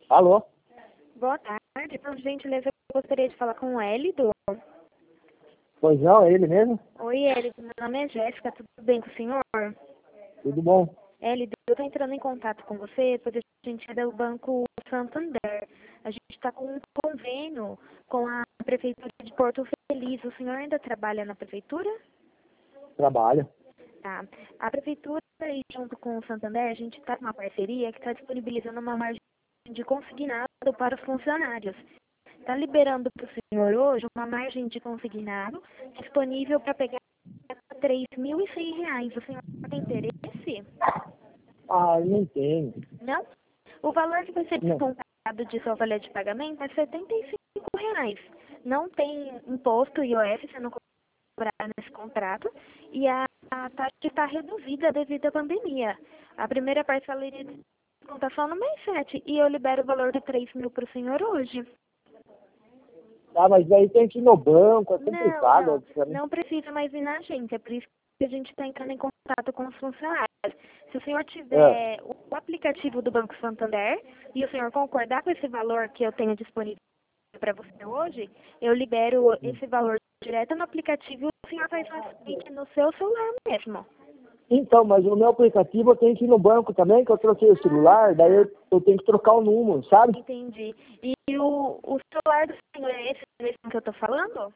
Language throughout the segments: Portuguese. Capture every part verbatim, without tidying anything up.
Alô? Boa tarde, por gentileza, eu gostaria de falar com o Élido. Pois não, é ele mesmo? Oi, Élido, meu nome é Jéssica, tudo bem com o senhor? Tudo bom? Élido, eu estou entrando em contato com você, porque a gente é do Banco Santander. A gente está com um convênio com a Prefeitura de Porto Feliz. O senhor ainda trabalha na Prefeitura? Trabalho. Tá. A Prefeitura, e junto com o Santander, a gente está com uma parceria que está disponibilizando uma margem de consignado para os funcionários. Está liberando para o senhor hoje uma margem de consignado disponível para pegar três mil e cem reais. O senhor tem interesse? Ah, não tenho. Não? O valor que vai ser Não. descontado de sua folha de pagamento é setenta e cinco reais. Não tem imposto I O F, você não cobrar nesse contrato. E a, a taxa está reduzida devido à pandemia. A primeira parcela iria descontar só no mês sete. E eu libero o valor de três mil para o senhor hoje. Ah, mas daí tem que ir no banco, é Não, complicado. não. Não precisa mais ir na agência. É por isso que a gente está entrando em contato com os funcionários. Se o senhor É. tiver o aplicativo do Banco Santander e o senhor concordar com esse valor que eu tenho disponível para você hoje, eu libero esse valor direto no aplicativo e o senhor faz facilmente no seu celular mesmo. Então, mas o meu aplicativo eu tenho que ir no banco também, que eu troquei o celular, daí eu, eu tenho que trocar o número, sabe? Entendi. E o, o celular do senhor é esse mesmo que eu estou falando?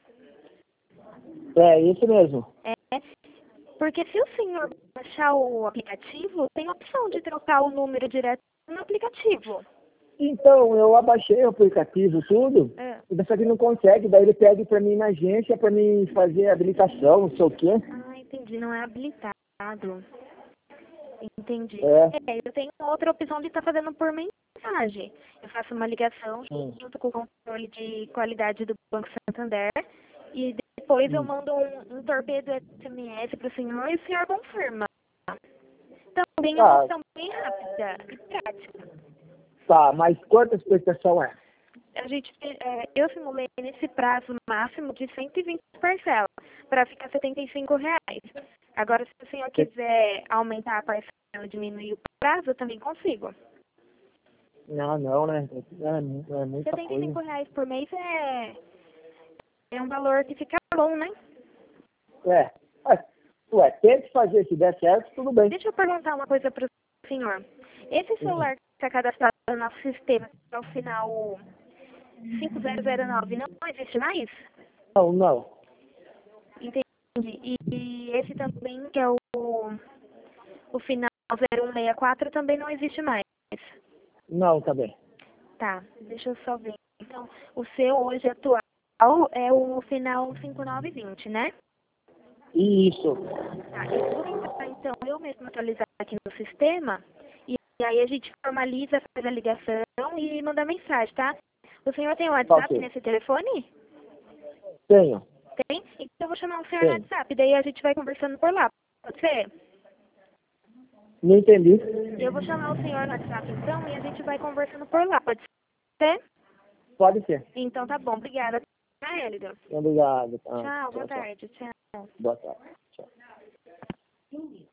É, esse mesmo. É. Porque se o senhor baixar o aplicativo, tem a opção de trocar o número direto no aplicativo. Então, eu abaixei o aplicativo, tudo, É. e só que não consegue, daí ele pede pra mim ir na agência pra mim fazer habilitação, não sei o quê. Ah, entendi. Não é habilitado. Entendi. É. É, eu tenho outra opção de estar fazendo por mensagem. Eu faço uma ligação Hum. junto com o controle de qualidade do Banco Santander e depois eu Hum. mando um, um torpedo S M S para o senhor e o senhor confirma. Também é uma Tá, opção bem rápida e prática. tá, mas quantas prestação é? A gente, é, eu simulei nesse prazo máximo de cento e vinte parcelas, para ficar setenta e cinco reais. Agora, se o senhor quiser aumentar a parcela e diminuir o prazo, eu também consigo. Não, não, né? É, é muita setenta e cinco coisa. reais por mês é, é um valor que fica bom, né? É. Ué, ué, tente fazer, se der certo, tudo bem. Deixa eu perguntar uma coisa para o senhor. Esse celular que está cadastrado no nosso sistema, que é o final cinco zero zero nove, não existe mais? Não, não. Entendi. E, e esse também, que é o, o final zero um seis quatro, também não existe mais. Não, tá bem. Tá, deixa eu só ver. Então, o seu hoje atual é o final cinco nove dois zero, né? Isso. Tá, eu vou tentar, então, eu mesmo atualizar aqui no sistema, e aí a gente formaliza, faz a ligação e manda mensagem, tá? O senhor tem o WhatsApp Ok. nesse telefone? Tenho. Tem? Então eu vou chamar o senhor no Tenho. WhatsApp, daí a gente vai conversando por lá. Pode ser? Não entendi. Eu vou chamar o senhor no WhatsApp, então, e a gente vai conversando por lá. Pode ser? Pode ser. Então tá bom, obrigada. Tá, Hélida? Obrigado. Ah, Tchau, boa tchau, tchau. tarde. Tchau. Boa tarde. Tchau.